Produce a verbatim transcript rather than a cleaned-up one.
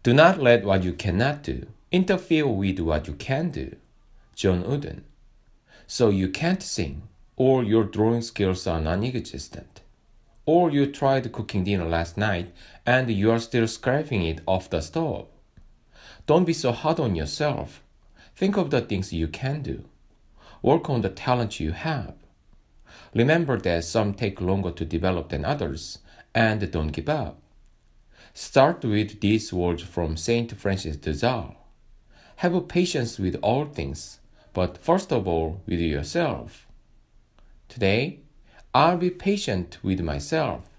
Do not let what you cannot do interfere with what you can do. John Wooden. So you can't sing, or your drawing skills are non-existent. Or you tried cooking dinner last night and you are still scraping it off the stove. Don't be so hard on yourself. Think of the things you can do. Work on the talent you have. Remember that some take longer to develop than others, and don't give up. Start with these words from Saint Francis de Sales. Have patience with all things, but first of all with yourself. Today, I'll be patient with myself.